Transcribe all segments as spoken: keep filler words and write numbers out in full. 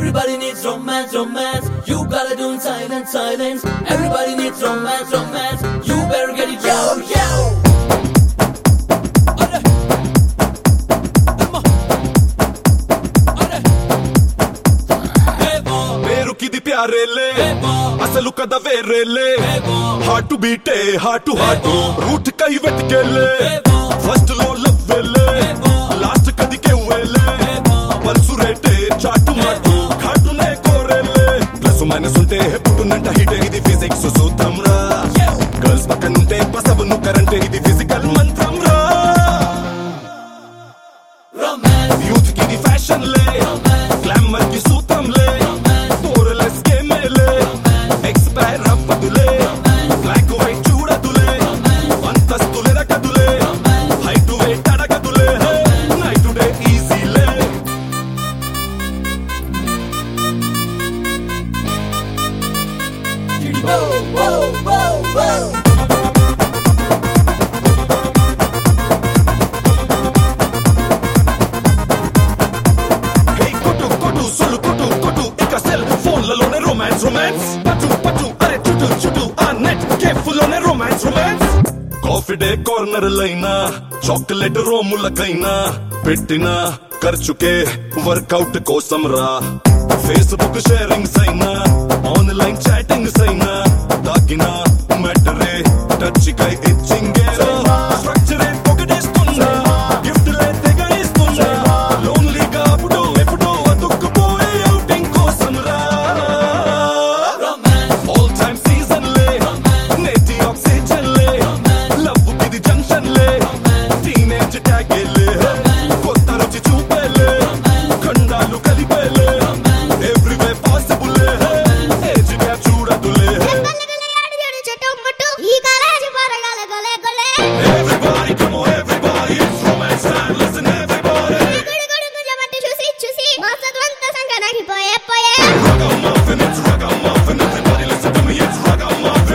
Everybody needs romance, romance. You gotta do it silence, silence. Everybody needs romance, romance. You better get it, yo, yo. పేరుకిది ప్యారేలే అసలు కథ వేరేలే heart to బీటే heart to heart route కై వెతికేలే first లో love వేలే last కదికే వేలే పల్సు రేటే చాటు మాటు ఘాటునే కోరేలే ప్లస్ మైనస్ ఉంటే పుట్టునంట హిట్ ఇది ఫిజిక్స్ సూత్రం రా గర్ల్స్ పక్కనుంటే పసవును కరెంటే ఇది ఫిజికల్ మంత్రం రా యూత్ కి ఇది ఫ్యాషన్ లే గ్లామర్ కి సూత్రం లే కాఫీ డే కార్నర్ లైనా చాక్లెట్ రోములకైనా పెట్టిన ఖర్చుకే వర్కౌట్ కోసం రా ఫేస్బుక్ షేరింగ్స్ అయినా ఆన్లైన్ చాటింగ్స్ అయినా తాకిన మ్యాటరే టచ్ కై ఇచ్చింగే స్ట్రక్చరే పొగడేస్తున్నా గిఫ్ట్ లే తెగ ఇస్తున్నా లోన్లీగా అప్పుడు ఎప్పుడు అతుక్కుపోయే అవుటింగ్ కోసం రా ఆల్ టైమ్ సీజన్ లే నేటి ఆక్సిజన్ లే లవ్ కిది జంక్షన్ లే టీనేజ్ ట్యాగేలే కొత్త రుచి చూపేలే ఖండాలు కలిపేలే ఎవ్రీవే పాసిబుల్ ఏజ్ గ్యాప్ చూడదులే Everybody come on everybody it's romance time listen everybody Ragamuffin it's ragamuffin everybody listen to me it's ragamuffin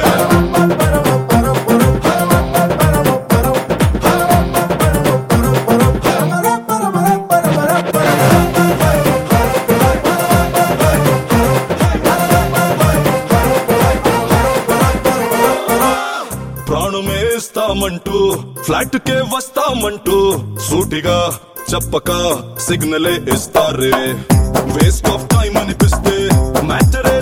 ప్రాణమేస్తామంటూ ఫ్లాట్ కే వస్తామంటూ సూటిగా చెప్పక సిగ్నలే ఇస్తారే వేస్ట్ ఆఫ్ టైం అనిపిస్తే మ్యాటరే